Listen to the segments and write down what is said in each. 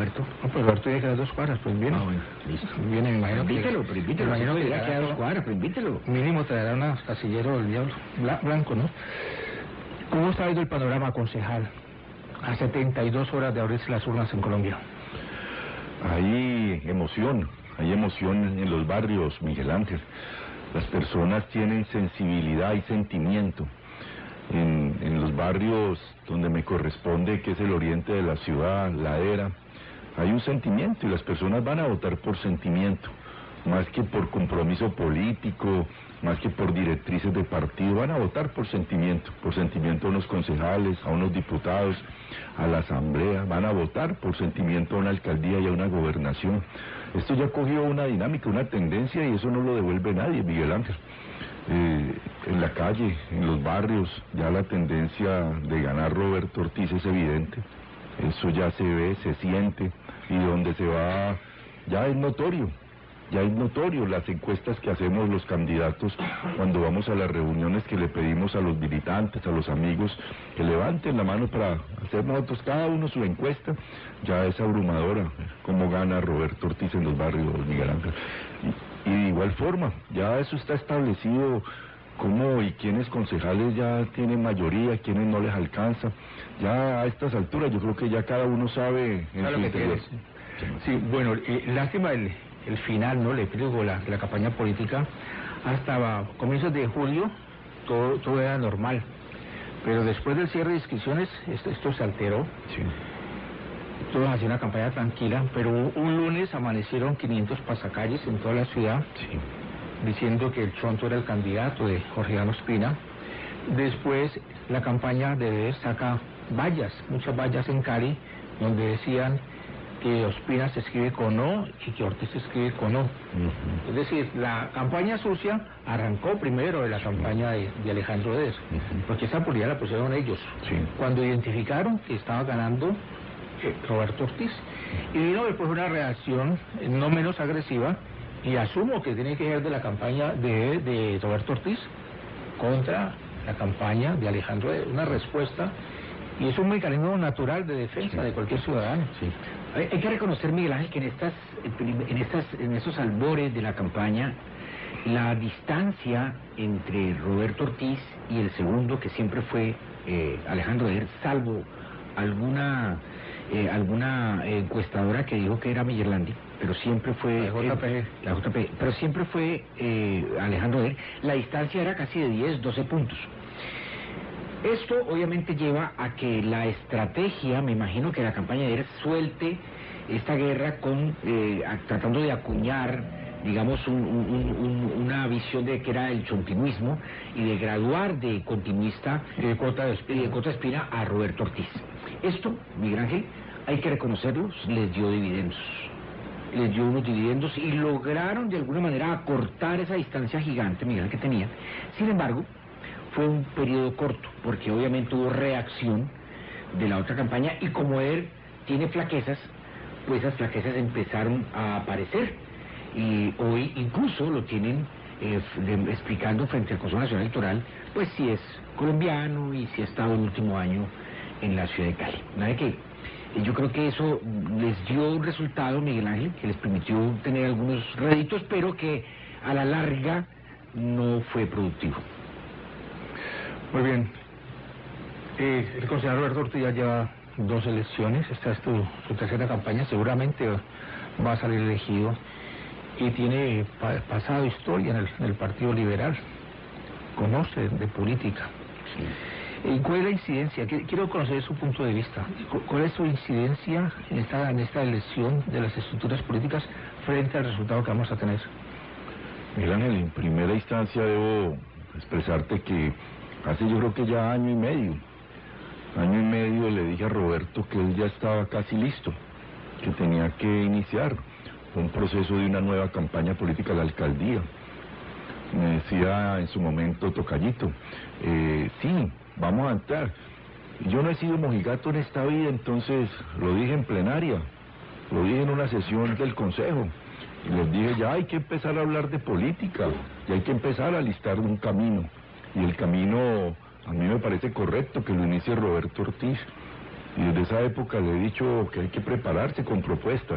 Roberto? No, pues Roberto ya queda a 2 cuadras, pues viene. Ah, bueno, listo. Viene, me imagino que... Invítelo, pero invítelo. Me imagino que ya queda a 2 traerá... cuadras, pero invítelo. Mínimo traerá una casillero del diablo, blanco, ¿no? ¿Cómo está viendo el panorama, concejal, a 72 horas de abrirse las urnas en Colombia? Hay emoción en los barrios, Miguel Ángel. Las personas tienen sensibilidad y sentimiento. En los barrios donde me corresponde, que es el oriente de la ciudad, Ladera, hay un sentimiento y las personas van a votar por sentimiento, más que por compromiso político, más que por directrices de partido, van a votar por sentimiento a unos concejales, a unos diputados, a la asamblea, van a votar por sentimiento a una alcaldía y a una gobernación. Esto ya cogió una dinámica, una tendencia, y eso no lo devuelve nadie, Miguel Ángel. En la calle, en los barrios, ya la tendencia de ganar Roberto Ortiz es evidente. Eso ya se ve, se siente, y donde se va ya es notorio. Las encuestas que hacemos los candidatos cuando vamos a las reuniones, que le pedimos a los militantes, a los amigos, que levanten la mano para hacer nosotros cada uno su encuesta, ya es abrumadora cómo gana Roberto Ortiz en los barrios, Miguel Ángel. Y de igual forma, ya eso está establecido, cómo y quiénes concejales ya tienen mayoría, quiénes no les alcanza. Ya a estas alturas yo creo que ya cada uno sabe en su interior. Sí, bueno, lástima el final, ¿no? El epílogo de la campaña política. Hasta comienzos de julio todo era normal, pero después del cierre de inscripciones esto se alteró. Sí. Todos hacían una campaña tranquila, pero un lunes amanecieron 500 pasacalles en toda la ciudad, Sí. diciendo que el Chonto era el candidato de Jorge Iván Ospina. Después la campaña de DES saca muchas vallas en Cali, donde decían que Ospina se escribe con O y que Ortiz se escribe con O. Uh-huh. Es decir, la campaña sucia arrancó primero de la campaña de Alejandro Dez, porque esa publicidad la pusieron ellos, Sí. cuando identificaron que estaba ganando Roberto Ortiz. Y vino después una reacción no menos agresiva, y asumo que tiene que ser de la campaña de Roberto Ortiz contra la campaña de Alejandro Dez, una respuesta, y es un mecanismo natural de defensa de cualquier ciudadano. Sí. Hay que reconocer, Miguel Ángel, que en estos albores de la campaña, la distancia entre Roberto Ortiz y el segundo, que siempre fue Alejandro Dez, salvo alguna encuestadora que dijo que era Millerlandi, pero siempre fue la JP, pero siempre fue Alejandro Dez, la distancia era casi de 10, 12 puntos. Esto obviamente lleva a que la estrategia, me imagino que la campaña de Dez suelte esta guerra tratando de acuñar, digamos, una visión de que era el chontinuismo, y de graduar de continuista de Cota de Espina a Roberto Ortiz. Esto, Miguel Ángel, hay que reconocerlos, les dio unos dividendos y lograron de alguna manera acortar esa distancia gigante, Miguel, que tenían. Sin embargo, fue un periodo corto, porque obviamente hubo reacción de la otra campaña, y como él tiene flaquezas, pues esas flaquezas empezaron a aparecer, y hoy incluso lo tienen explicando frente al Consejo Nacional Electoral, pues si es colombiano y si ha estado el último año en la ciudad de Cali. Nada que yo creo que eso les dio un resultado, Miguel Ángel, que les permitió tener algunos réditos, pero que a la larga no fue productivo. Muy bien. El concejal Roberto Ortiz ya lleva 2 elecciones, esta es su tercera campaña, seguramente va a salir elegido, y tiene pasado historia en el Partido Liberal, conoce de política. Sí. ¿Y cuál es la incidencia? Quiero conocer su punto de vista. ¿Cuál es su incidencia en esta elección de las estructuras políticas frente al resultado que vamos a tener? Miguel Ángel, en primera instancia debo expresarte que hace, yo creo que ya año y medio le dije a Roberto que él ya estaba casi listo, que tenía que iniciar un proceso de una nueva campaña política a la alcaldía. Me decía en su momento Tocayito, sí, vamos a entrar. Yo no he sido mojigato en esta vida, entonces lo dije en plenaria, lo dije en una sesión del consejo, y les dije, ya hay que empezar a hablar de política, ya hay que empezar a alistar un camino, y el camino a mí me parece correcto que lo inicie Roberto Ortiz. Y desde esa época le he dicho que hay que prepararse con propuestas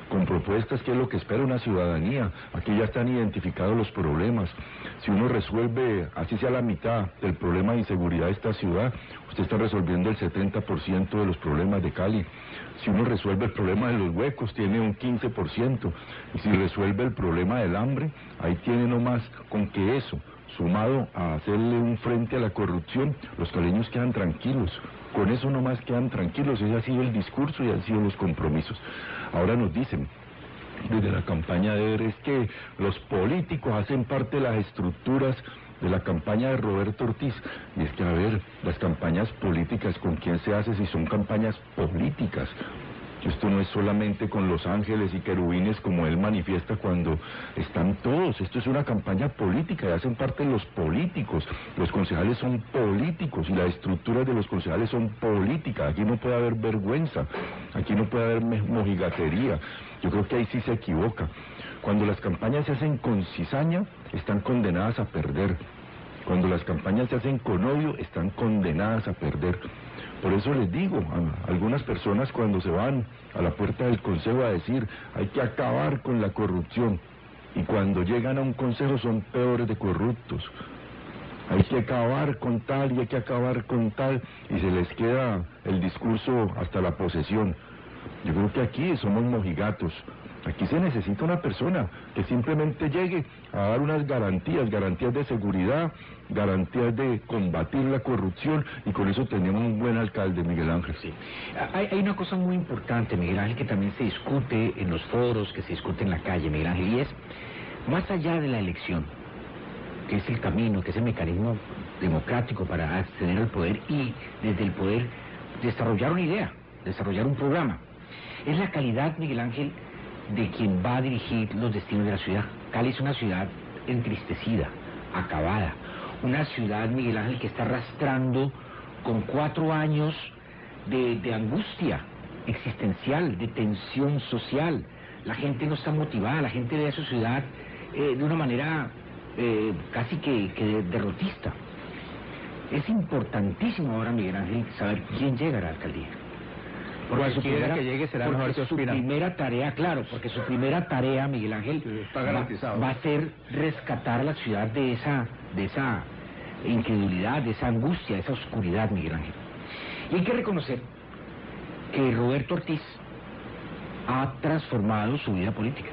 que es lo que espera una ciudadanía. Aquí ya están identificados los problemas. Si uno resuelve, así sea la mitad del problema de inseguridad de esta ciudad, usted está resolviendo el 70% de los problemas de Cali. Si uno resuelve el problema de los huecos, tiene un 15%. Y si resuelve el problema del hambre, ahí tiene nomás con que eso, sumado a hacerle un frente a la corrupción, los caleños quedan tranquilos. Con eso nomás quedan tranquilos. Ese ha sido el discurso y han sido los compromisos. Ahora nos dicen, desde la campaña de Eder, es que los políticos hacen parte de las estructuras de la campaña de Roberto Ortiz. Y es que, a ver, las campañas políticas, ¿con quién se hace si son campañas políticas? Esto no es solamente con los ángeles y querubines como él manifiesta cuando están todos. Esto es una campaña política y hacen parte los políticos. Los concejales son políticos y las estructuras de los concejales son políticas. Aquí no puede haber vergüenza, aquí no puede haber mojigatería. Yo creo que ahí sí se equivoca. Cuando las campañas se hacen con cizaña, están condenadas a perder. Cuando las campañas se hacen con odio, están condenadas a perder. Por eso les digo a algunas personas cuando se van a la puerta del consejo a decir hay que acabar con la corrupción, y cuando llegan a un consejo son peores de corruptos. Hay que acabar con tal y hay que acabar con tal, y se les queda el discurso hasta la posesión. Yo creo que aquí somos mojigatos. Aquí se necesita una persona que simplemente llegue a dar unas garantías de seguridad, garantías de combatir la corrupción, y con eso tenemos un buen alcalde, Miguel Ángel. Sí. Hay una cosa muy importante, Miguel Ángel, que también se discute en los foros, que se discute en la calle, Miguel Ángel, y es, más allá de la elección, que es el camino, que es el mecanismo democrático para acceder al poder y desde el poder desarrollar una idea, desarrollar un programa, es la calidad, Miguel Ángel, de quien va a dirigir los destinos de la ciudad. Cali es una ciudad entristecida, acabada, una ciudad, Miguel Ángel, que está arrastrando con 4 años de angustia existencial, de tensión social. La gente no está motivada, la gente ve a su ciudad de una manera casi que derrotista. Es importantísimo ahora, Miguel Ángel, saber quién llega a la alcaldía. Porque su primera, que llegue será mejor que su primera tarea, claro, porque su primera tarea, Miguel Ángel, está garantizado. Va a ser rescatar a la ciudad de esa incredulidad, de esa angustia, de esa oscuridad, Miguel Ángel. Y hay que reconocer que Roberto Ortiz ha transformado su vida política.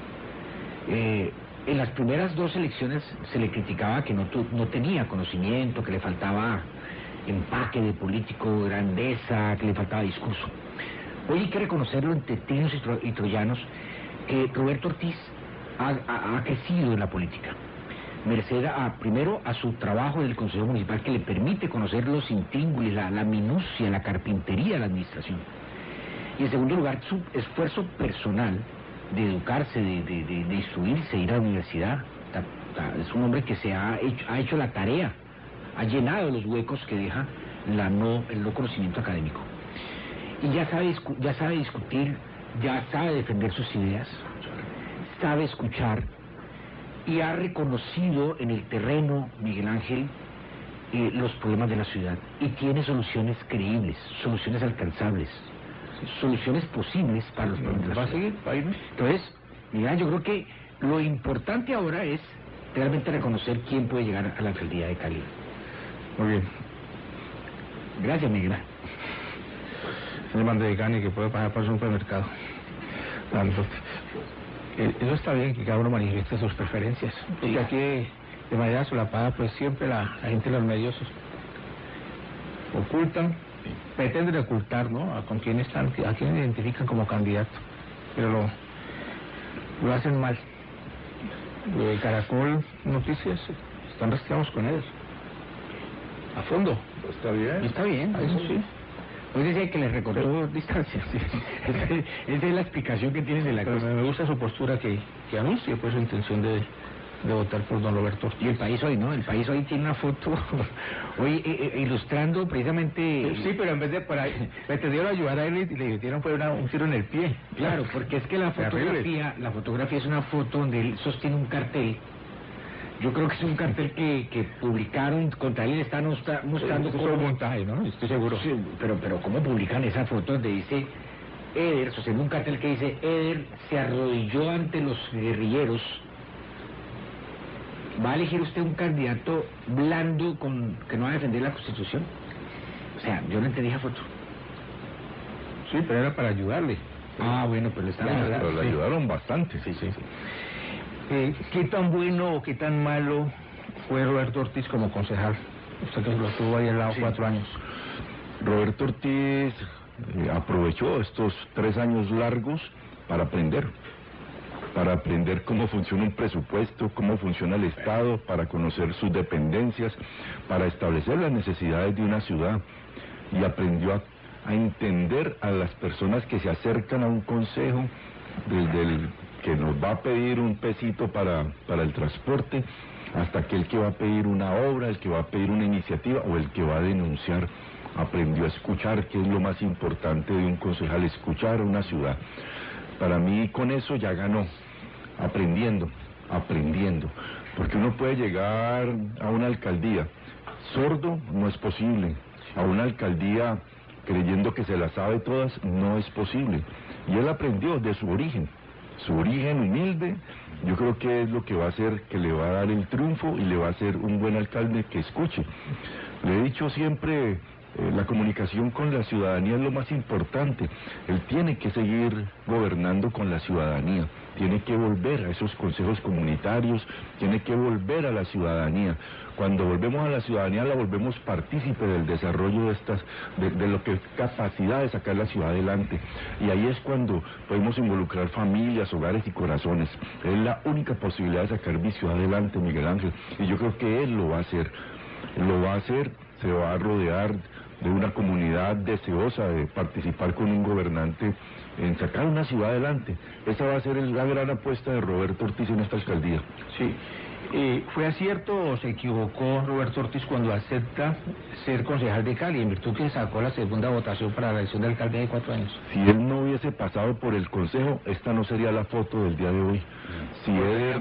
En las primeras 2 elecciones se le criticaba que no tenía conocimiento, que le faltaba empaque de político, grandeza, que le faltaba discurso. Hoy hay que reconocerlo entre trinos y troyanos, que Roberto Ortiz ha crecido en la política, merced primero a su trabajo del Consejo Municipal, que le permite conocer los intríngulis, la minucia, la carpintería de la administración. Y en segundo lugar, su esfuerzo personal de educarse, de instruirse, ir a la universidad. Es un hombre que ha hecho la tarea, ha llenado los huecos que deja el no conocimiento académico. Y ya sabe discutir, ya sabe defender sus ideas, sabe escuchar, y ha reconocido en el terreno, Miguel Ángel, los problemas de la ciudad, y tiene soluciones creíbles, soluciones alcanzables, soluciones posibles para los problemas de la ciudad. ¿Va a seguir? Entonces, mira, yo creo que lo importante ahora es realmente reconocer quién puede llegar a la alcaldía de Cali. Muy bien. Gracias, Miguel. Señor Mandegani, que puede pasar por el supermercado. Eso está bien, que cada uno manifieste sus preferencias. Porque aquí, de manera solapada, pues siempre la gente de los medios ocultan, pretenden ocultar, ¿no?, a quién identifican como candidato. Pero lo hacen mal. Caracol Noticias, estamos con ellos. A fondo. Está bien. Está bien, eso sí. Pues decía que le recortó distancia. Sí. Esa es la explicación que tiene de la cosa. Me gusta su postura que anuncia pues su intención de votar por don Roberto Ortiz. Y el País Hoy, ¿no? El País Hoy tiene una foto hoy ilustrando precisamente... Sí, pero en vez de pretendieron ayudar a él y le dieron un tiro en el pie. Claro, porque es que la fotografía es una foto donde él sostiene un cartel Yo creo que es un cartel que publicaron, contra él están mostrando Es un montaje, ¿no? Estoy seguro. Sí, pero ¿cómo publican esa foto donde dice Eder, sosteniendo un cartel que dice Eder se arrodilló ante los guerrilleros? ¿Va a elegir usted un candidato blando que no va a defender la Constitución? O sea, yo no entendí esa foto. Sí, pero era para ayudarle. Ah, bueno, pero Pero le ayudaron bastante. Sí. ¿Qué tan bueno o qué tan malo fue Roberto Ortiz como concejal? Usted que lo tuvo ahí al lado 4 años. Roberto Ortiz aprovechó estos 3 años largos para aprender cómo funciona un presupuesto, cómo funciona el Estado, para conocer sus dependencias, para establecer las necesidades de una ciudad, y aprendió a entender a las personas que se acercan a un consejo, desde el que nos va a pedir un pesito para el transporte, hasta aquel que va a pedir una obra, el que va a pedir una iniciativa o el que va a denunciar. Aprendió a escuchar, que es lo más importante de un concejal, escuchar a una ciudad. Para mí con eso ya ganó, aprendiendo, porque uno puede llegar a una alcaldía sordo, no es posible. A una alcaldía creyendo que se las sabe todas, no es posible. Y él aprendió de su origen humilde. Yo creo que es lo que va a hacer, que le va a dar el triunfo y le va a hacer un buen alcalde que escuche. Le he dicho siempre, la comunicación con la ciudadanía es lo más importante. Él tiene que seguir gobernando con la ciudadanía, tiene que volver a esos consejos comunitarios, tiene que volver a la ciudadanía. Cuando volvemos a la ciudadanía, la volvemos partícipe del desarrollo de lo que es capacidad de sacar la ciudad adelante. Y ahí es cuando podemos involucrar familias, hogares y corazones. Es la única posibilidad de sacar mi ciudad adelante, Miguel Ángel. Y yo creo que él lo va a hacer. Se va a rodear de una comunidad deseosa de participar con un gobernante en sacar una ciudad adelante. Esa va a ser la gran apuesta de Roberto Ortiz en esta alcaldía. Sí. ¿Fue acierto o se equivocó Roberto Ortiz cuando acepta ser concejal de Cali, en virtud que sacó la segunda votación para la elección de alcalde de 4 años? Si él no hubiese pasado por el consejo, esta no sería la foto del día de hoy. Si Eder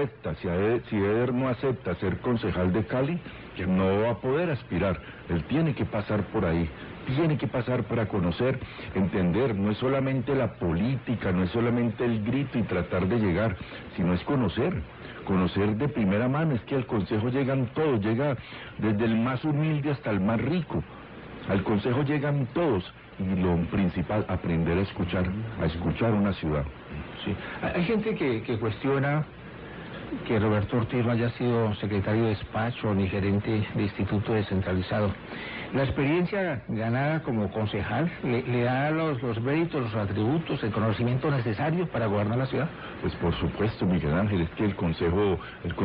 no acepta ser concejal de Cali, no va a poder aspirar. Él tiene que pasar por ahí, tiene que pasar para conocer, entender. No es solamente la política, no es solamente el grito y tratar de llegar, sino es conocer de primera mano. Es que al consejo llegan todos, llega desde el más humilde hasta el más rico. Al consejo llegan todos, y lo principal, aprender a escuchar una ciudad. Sí. Hay gente que cuestiona que Roberto Ortiz no haya sido secretario de despacho ni gerente de instituto descentralizado. ¿La experiencia ganada como concejal le da los méritos, los atributos, el conocimiento necesario para gobernar la ciudad? Pues por supuesto, Miguel Ángel, es que el consejo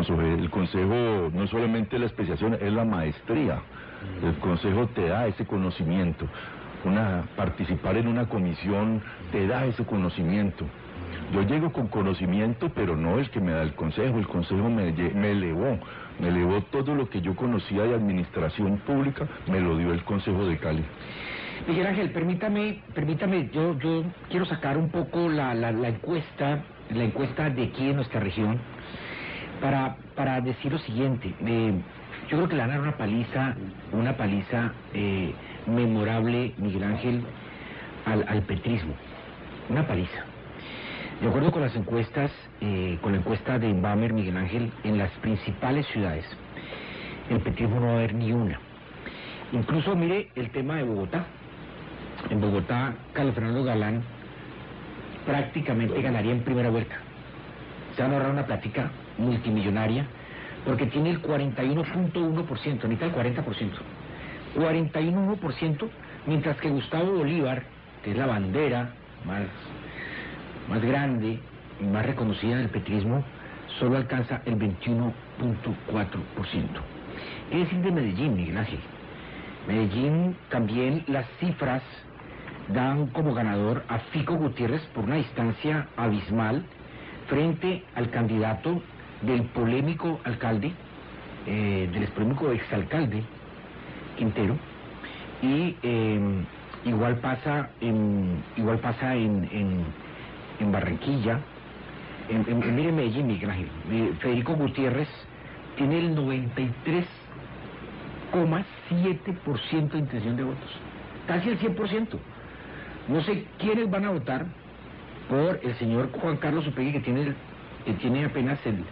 no solamente la especialización, es la maestría. El consejo te da ese conocimiento. Participar en una comisión te da ese conocimiento. Yo llego con conocimiento, pero no el que me da el consejo me elevó todo lo que yo conocía de administración pública, me lo dio el Consejo de Cali. Miguel Ángel, permítame, yo quiero sacar un poco la encuesta de aquí en nuestra región, para decir lo siguiente. Yo creo que le van a dar una paliza memorable, Miguel Ángel, al petrismo, una paliza. De acuerdo con las encuestas, con la encuesta de Inbamer, Miguel Ángel, en las principales ciudades, el petrismo no va a haber ni una. Incluso mire el tema de Bogotá. En Bogotá, Carlos Fernando Galán prácticamente ganaría en primera vuelta. Se van a ahorrar una plática multimillonaria, porque tiene el 41.1%, necesita el 40%. 41%, mientras que Gustavo Bolívar, que es la bandera más grande y más reconocida del petrismo, solo alcanza el 21.4%. ¿Qué decir de Medellín, Miguel Ángel? Medellín también, las cifras dan como ganador a Fico Gutiérrez por una distancia abismal frente al candidato del polémico alcalde, del polémico exalcalde Quintero, y igual pasa en Barranquilla. Mire Medellín, Miguel Ángel, Federico Gutiérrez tiene el 93,7% de intención de votos, casi el 100%. No sé quiénes van a votar por el señor Juan Carlos Upegui, que tiene apenas el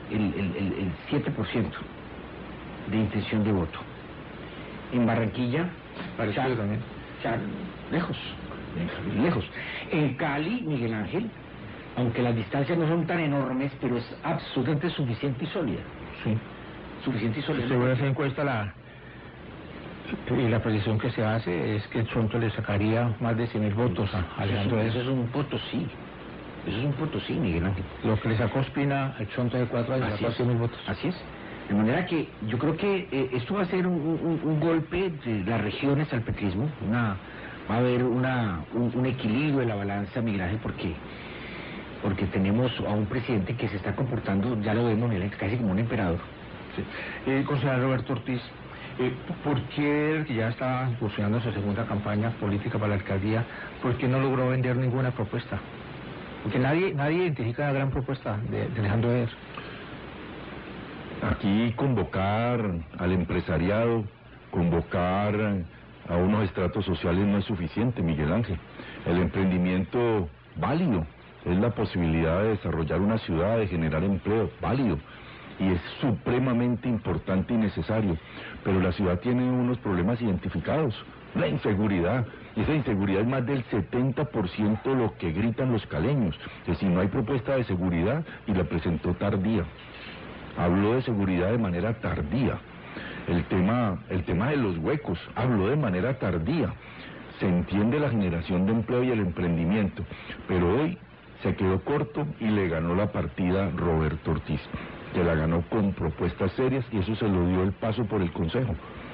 7% de intención de voto. En Barranquilla, parecido también. Lejos. En Cali, Miguel Ángel, aunque las distancias no son tan enormes, pero es absolutamente suficiente y sólida. Sí. Suficiente y sólida. Según esa encuesta, la precisión que se hace es que el Chonto le sacaría más de 100.000 votos a Alejandro. Eso es un Potosí. Eso es un Potosí, Miguel Ángel. Lo que le sacó Ospina al Chonto de 4 años, así sacó 100.000 votos. Así es. De manera que yo creo que esto va a ser un golpe de las regiones al petrismo. Va a haber un equilibrio de la balanza, Miguel Ángel, porque tenemos a un presidente que se está comportando, ya lo vemos, Miguel Ángel, casi como un emperador. Sí. Concejal Roberto Ortiz, ¿por qué, que ya está incursionando su segunda campaña política para la alcaldía, por qué no logró vender ninguna propuesta? Porque nadie identifica la gran propuesta de Alejandro Eder. Aquí convocar al empresariado, convocar a unos estratos sociales no es suficiente, Miguel Ángel. El emprendimiento válido es la posibilidad de desarrollar una ciudad, de generar empleo, válido. Y es supremamente importante y necesario. Pero la ciudad tiene unos problemas identificados. La inseguridad. Y esa inseguridad es más del 70% de lo que gritan los caleños. Que si no hay propuesta de seguridad, y la presentó tardía. Habló de seguridad de manera tardía. El tema de los huecos, habló de manera tardía. Se entiende la generación de empleo y el emprendimiento, pero hoy se quedó corto y le ganó la partida Roberto Ortiz, que la ganó con propuestas serias, y eso se lo dio el paso por el Consejo.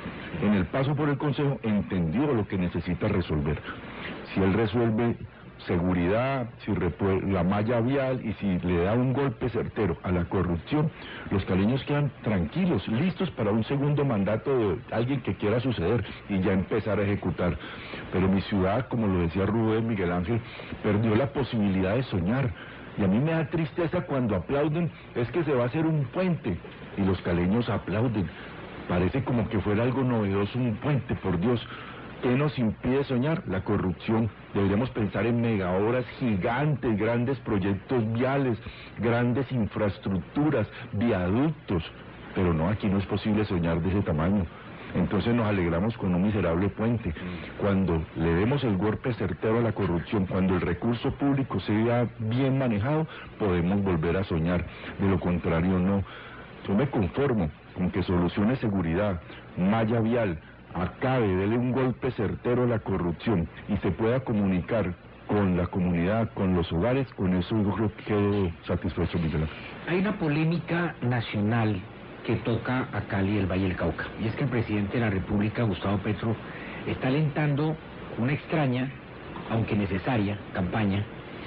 En el paso por el Consejo entendió lo que necesita resolver. Si él resuelve seguridad, si la malla vial y si le da un golpe certero a la corrupción, los caleños quedan tranquilos, listos para un segundo mandato de alguien que quiera suceder y ya empezar a ejecutar. Pero mi ciudad, como lo decía Rubén, Miguel Ángel, perdió la posibilidad de soñar. Y a mí me da tristeza cuando aplauden, es que se va a hacer un puente, y los caleños aplauden. Parece como que fuera algo novedoso un puente, por Dios. ¿Qué nos impide soñar? La corrupción. Deberíamos pensar en megaobras gigantes, grandes proyectos viales, grandes infraestructuras, viaductos. Pero no, aquí no es posible soñar de ese tamaño. Entonces nos alegramos con un miserable puente. Cuando le demos el golpe certero a la corrupción, cuando el recurso público sea bien manejado, podemos volver a soñar. De lo contrario, no. Yo me conformo con que solucione seguridad, malla vial, acabe, dele un golpe certero a la corrupción y se pueda comunicar con la comunidad, con los hogares. Con eso yo creo que quedo satisfecho, Miguel Ángel. Hay una polémica nacional que toca a Cali y el Valle del Cauca, y es que el presidente de la República, Gustavo Petro, está alentando una extraña, aunque necesaria, campaña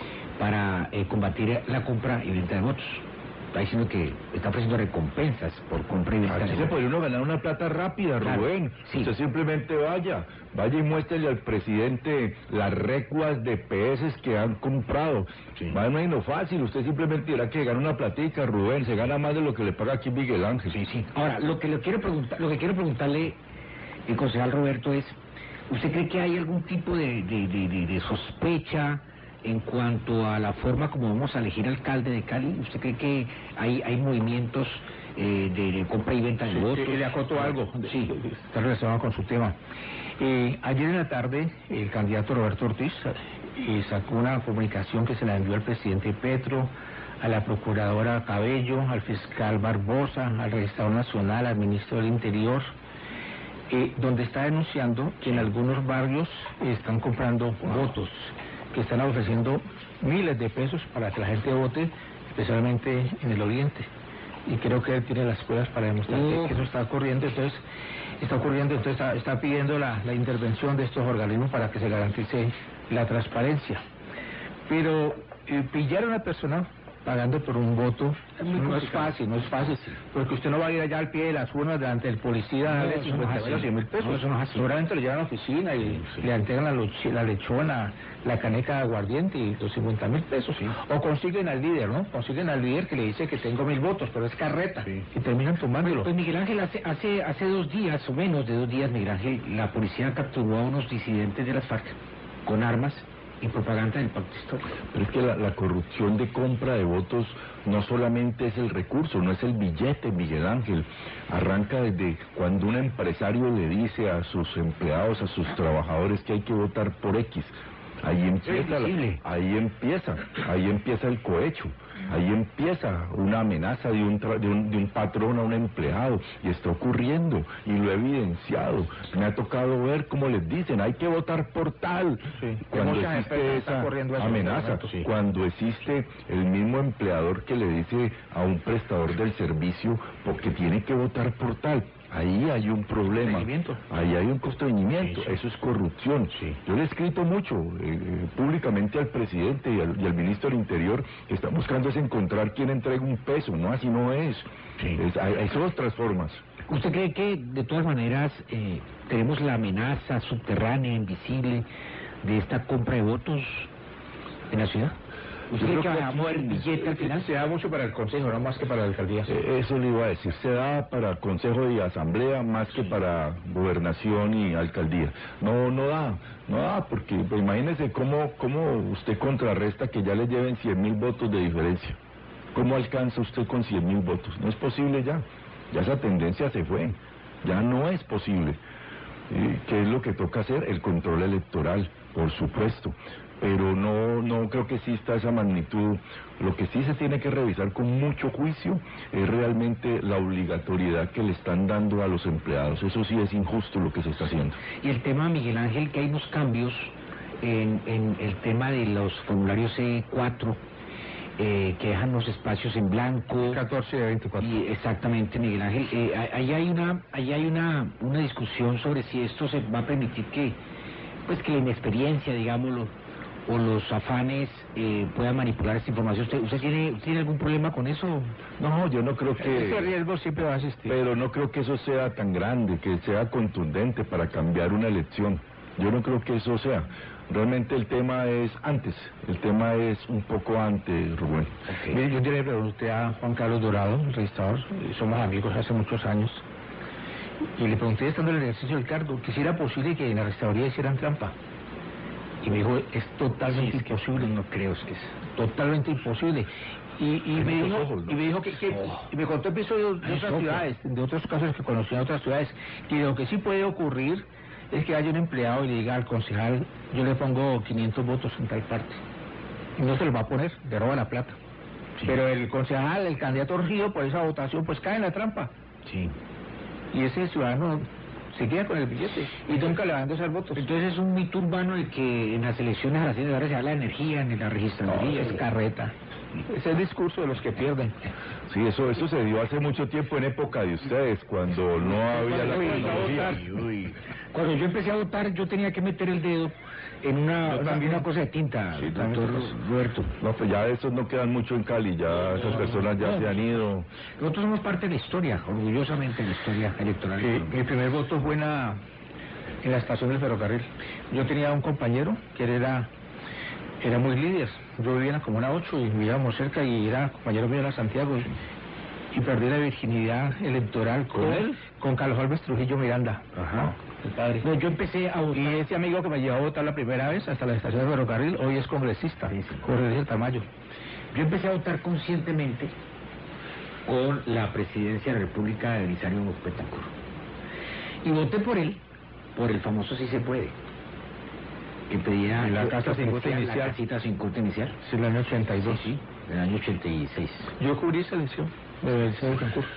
para combatir la compra y venta de votos. Está diciendo que está ofreciendo recompensas por compra y venta de votos. Aquí se puede uno ganar una plata rápida, claro, Rubén. Sí. Usted simplemente vaya y muéstrele al presidente las recuas de PS que han comprado. Sí. Más o menos fácil, usted simplemente dirá que gana una platica, Rubén, se gana más de lo que le paga aquí Miguel Ángel. Sí. Ahora, lo que quiero preguntarle, el concejal Roberto, es, ¿usted cree que hay algún tipo de sospecha en cuanto a la forma como vamos a elegir alcalde de Cali? ¿Usted cree que hay movimientos de compra y venta de votos? Le acoto algo, sí, está relacionado con su tema. Ayer en la tarde, el candidato Roberto Ortiz sacó una comunicación que se la envió al presidente Petro, a la procuradora Cabello, al fiscal Barbosa, al registrador nacional, al ministro del Interior, donde está denunciando que en algunos barrios están comprando votos, que están ofreciendo miles de pesos para que la gente vote, especialmente en el oriente. Y creo que él tiene las pruebas para demostrar que eso está ocurriendo. Entonces está pidiendo la intervención de estos organismos para que se garantice la transparencia. Pero pillar a una persona pagando por un voto, muy no es complicado. fácil, no es fácil, porque usted no va a ir allá al pie de las urnas delante del policía a No, darle eso no es 50 o así. 100 mil pesos. No, eso no es así. Seguramente lo llevan a la oficina y le entregan la lechona, la caneca de aguardiente y los 50 mil pesos. Sí. O consiguen al líder, ¿no? Consiguen al líder que le dice que tengo 1000 votos, pero es carreta. Sí. Y terminan tomándolo. Pues Miguel Ángel, hace 2 días, o menos de 2 días, Miguel Ángel, la policía capturó a unos disidentes de las FARC con armas y propaganda del pacto histórico. Pero es que la corrupción de compra de votos no solamente es el recurso, no es el billete, Miguel Ángel. Arranca desde cuando un empresario le dice a sus empleados, a sus trabajadores que hay que votar por X. Ahí empieza, ahí empieza el cohecho. Ahí empieza una amenaza de un patrón a un empleado, y está ocurriendo, y lo he evidenciado. Me ha tocado ver cómo les dicen, hay que votar por tal, Sí. cuando Muchas existe empresas están esa corriendo eso, amenaza, sí. cuando existe el mismo empleador que le dice a un prestador del servicio, porque tiene que votar por tal. Ahí hay un problema, ahí hay un constreñimiento, Sí, sí. eso es corrupción. Sí. Yo le he escrito mucho públicamente al presidente y al ministro del Interior, que están buscando es encontrar quién entrega un peso, no, así no es. Sí. Hay otras formas. ¿Usted cree que, de todas maneras, tenemos la amenaza subterránea, invisible, de esta compra de votos en la ciudad? ¿Usted cree que va a mover billete al final? Se da mucho para el consejo, no más que para la alcaldía. Eso le iba a decir, se da para consejo y asamblea más que para gobernación y alcaldía. No da, porque pues, imagínese cómo usted contrarresta que ya le lleven 100.000 votos de diferencia. ¿Cómo alcanza usted con 100.000 votos? No es posible ya esa tendencia se fue, ya no es posible. ¿Qué es lo que toca hacer? El control electoral, por supuesto, pero no creo que exista esa magnitud. Lo que sí se tiene que revisar con mucho juicio es realmente la obligatoriedad que le están dando a los empleados. Eso sí es injusto lo que se está haciendo. Y el tema, Miguel Ángel, que hay unos cambios en el tema de los formularios C4, que dejan los espacios en blanco. 14 de 24. Y exactamente, Miguel Ángel. Ahí hay una discusión sobre si esto se va a permitir que la inexperiencia, digámoslo, o los afanes puedan manipular esta información. ¿Usted tiene algún problema con eso? No, yo no creo que... Ese riesgo siempre va a existir. Pero no creo que eso sea tan grande, que sea contundente para cambiar una elección. Yo no creo que eso sea. Realmente el tema es antes, el tema es un poco antes, Rubén. Okay. Mire, yo le pregunté a Juan Carlos Dorado, el registrador, somos amigos hace muchos años, y le pregunté, estando en el ejercicio del cargo, que si era posible que en la registraduría hicieran trampa. Y me dijo, es totalmente imposible. No creo que es totalmente imposible. Y me dijo que y me contó episodios de otras ciudades, de otros casos que conocí en otras ciudades, que lo que sí puede ocurrir es que haya un empleado y le diga al concejal, yo le pongo 500 votos en tal parte. Y no se los va a poner, le roba la plata. Sí. Pero el concejal, el candidato regido por esa votación, pues cae en la trampa. Sí. Y ese ciudadano se queda con el billete y nunca le van a dar votos. Entonces es un mito urbano el que en las elecciones a las 6 de la tarde se habla de energía, en la registraduría. Es carreta. Es el discurso de los que pierden. Sí, eso se dio hace mucho tiempo en época de ustedes, cuando no había la tecnología. Cuando yo empecé a votar, yo tenía que meter el dedo en una cosa de tinta, sí, doctor Roberto. No, pues ya esos no quedan mucho en Cali, ya esas personas ya se han ido. Nosotros somos parte de la historia, orgullosamente de la historia electoral. Mi primer voto fue en la estación del ferrocarril. Yo tenía un compañero que era muy líder. Yo vivía en la Comuna 8 y vivíamos cerca y era compañero mío de Santiago y perdí la virginidad electoral ¿Con él? Con Carlos Alves Trujillo Miranda. Ajá. El padre. No, yo empecé a votar. Y ese amigo que me llevó a votar la primera vez hasta la estación del ferrocarril, hoy es congresista, Jorge Tamayo. Yo empecé a votar conscientemente con la presidencia de la República de Belisario Betancourt. Y voté por él, por el famoso Sí se puede, que pedía la casa sin cuota inicial. La casita sin cuota inicial. Sí, el año 82. Sí, el año 86. Yo cubrí esa elección de Belisario Betancourt.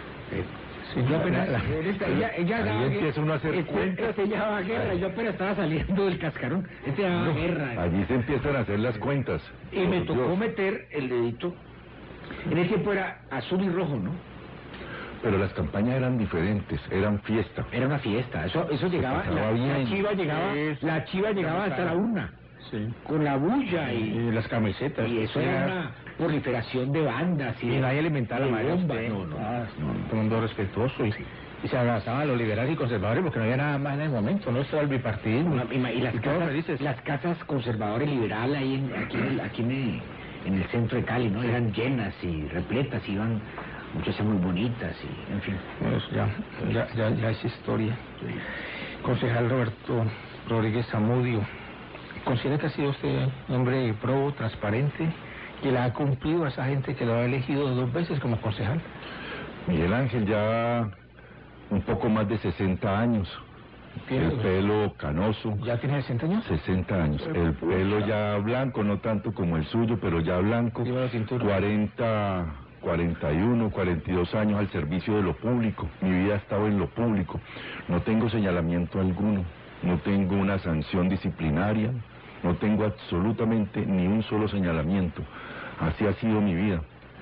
Sí, yo apenas, ella ahí empieza uno a hacer cuentas. Ella daba guerra, yo apenas estaba saliendo del cascarón. Daba guerra. Allí se empiezan a hacer las cuentas. Y me tocó meter el dedito. En ese tiempo era azul y rojo, ¿no? Pero las campañas eran diferentes, eran fiesta. Era una fiesta, eso llegaba, la chiva llegaba hasta la urna. Sí. con la bulla Y las camisetas. y eso era una proliferación de bandas Y nadie alimentaba la de madre. bombas. Usted. No, Todo no. el mundo respetuoso. Y se abrazaban a los liberales y conservadores porque no había nada más en el momento, no estaba el bipartidismo. Y las casas conservadoras liberales ahí aquí en el centro de Cali, ¿no? Eran llenas y repletas, iban muchachas muy bonitas y, en fin. Pues ya es historia. Concejal Roberto Rodríguez Zamudio, ¿considera que ha sido usted hombre probo, transparente, que la ha cumplido a esa gente que lo ha elegido 2 veces como concejal? Miguel Ángel, ya un poco más de 60 años. El pelo canoso. ¿Ya tiene 60 años? 60 años. El pelo ya blanco, no tanto como el suyo, pero ya blanco. 41, 42 años al servicio de lo público. Mi vida ha estado en lo público. No tengo señalamiento alguno. No tengo una sanción disciplinaria. No tengo absolutamente ni un solo señalamiento. Así ha sido mi vida.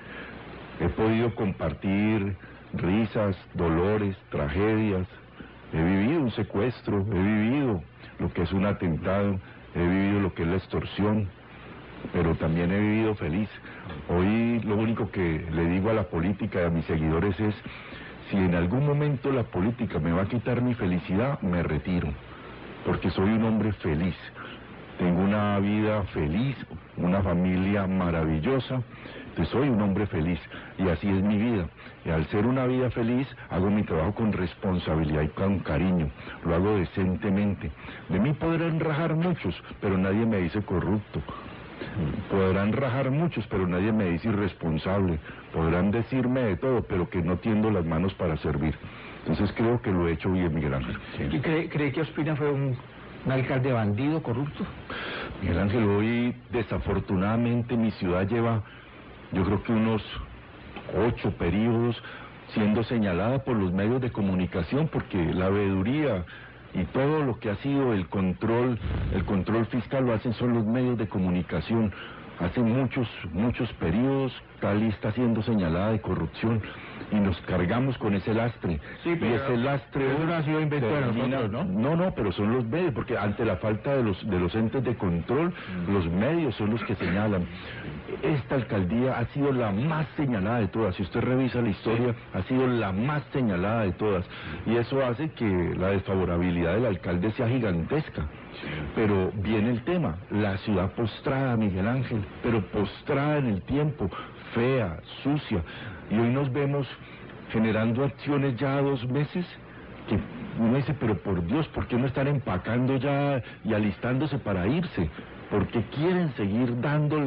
He podido compartir risas, dolores, tragedias. He vivido un secuestro, he vivido lo que es un atentado, he vivido lo que es la extorsión, pero también he vivido feliz. Hoy lo único que le digo a la política y a mis seguidores es, si en algún momento la política me va a quitar mi felicidad, me retiro, porque soy un hombre feliz. Tengo una vida feliz, una familia maravillosa, entonces soy un hombre feliz y así es mi vida. Y al ser una vida feliz, hago mi trabajo con responsabilidad y con cariño, lo hago decentemente. De mí podrán rajar muchos, pero nadie me dice corrupto. Podrán rajar muchos, pero nadie me dice irresponsable. Podrán decirme de todo, pero que no tiendo las manos para servir. Entonces creo que lo he hecho bien, Miguel Ángel. ¿Y cree que Ospina fue un alcalde bandido, corrupto? Miguel Ángel, hoy desafortunadamente mi ciudad lleva, yo creo que unos 8 periodos siendo señalada por los medios de comunicación, porque la veeduría y todo lo que ha sido el control fiscal lo hacen son los medios de comunicación. Hace muchos periodos Cali está siendo señalada de corrupción y nos cargamos con ese lastre. Sí, pero y ese lastre eso no ha sido invento de nosotros, ¿no? No, pero son los medios, porque ante la falta de los entes de control, los medios son los que señalan. Esta alcaldía ha sido la más señalada de todas. Si usted revisa la historia, ha sido la más señalada de todas. Y eso hace que la desfavorabilidad del alcalde sea gigantesca. Pero viene el tema, la ciudad postrada, Miguel Ángel, pero postrada en el tiempo, fea, sucia. Y hoy nos vemos generando acciones ya 2 meses que uno dice, pero por Dios, ¿por qué no están empacando ya y alistándose para irse? ¿Por qué quieren seguir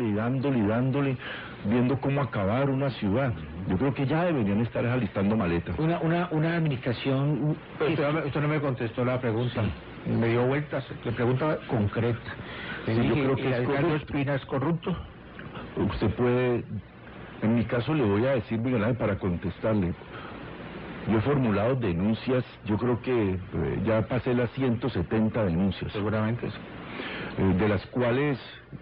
dándole, viendo cómo acabar una ciudad? Yo creo que ya deberían estar alistando maletas. Una administración... Usted no me contestó la pregunta. Sí. Me dio vueltas, le pregunta concreta. Sí, yo creo que ¿el alcalde Ospina es corrupto? Usted puede... En mi caso le voy a decir, Miguel Ángel, para contestarle. Yo he formulado denuncias, yo creo que ya pasé las 170 denuncias. Seguramente sí. De las cuales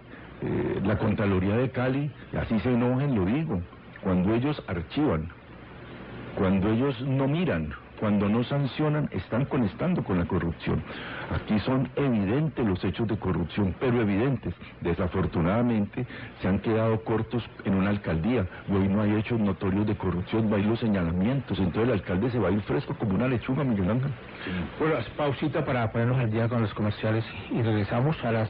la Contraloría de Cali, así se enojen, lo digo, cuando ellos archivan, cuando ellos no miran, cuando no sancionan, están conectando con la corrupción. Aquí son evidentes los hechos de corrupción, pero evidentes. Desafortunadamente se han quedado cortos en una alcaldía. Hoy no hay hechos notorios de corrupción, no hay los señalamientos. Entonces el alcalde se va a ir fresco como una lechuga, Miguel Ángel. Bueno, pausita para ponernos al día con los comerciales y regresamos a las